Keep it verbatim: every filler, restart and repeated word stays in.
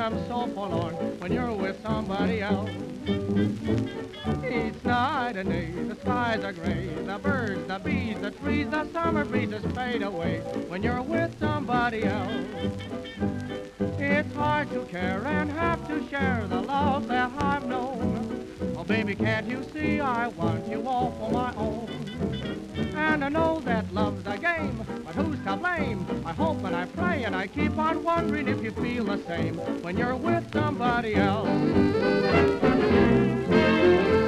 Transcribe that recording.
I'm so forlorn when you're with somebody else. Each night and day, the skies are gray, the birds, the bees, the trees, the summer breezes fade away when you're with somebody else. It's hard to care and have to share the love that I've known. Oh, baby, can't you see I want you all for my own? And I know that love's a game, but who's to blame? I hope and I pray and I keep on wondering if you feel the same when you're with somebody else.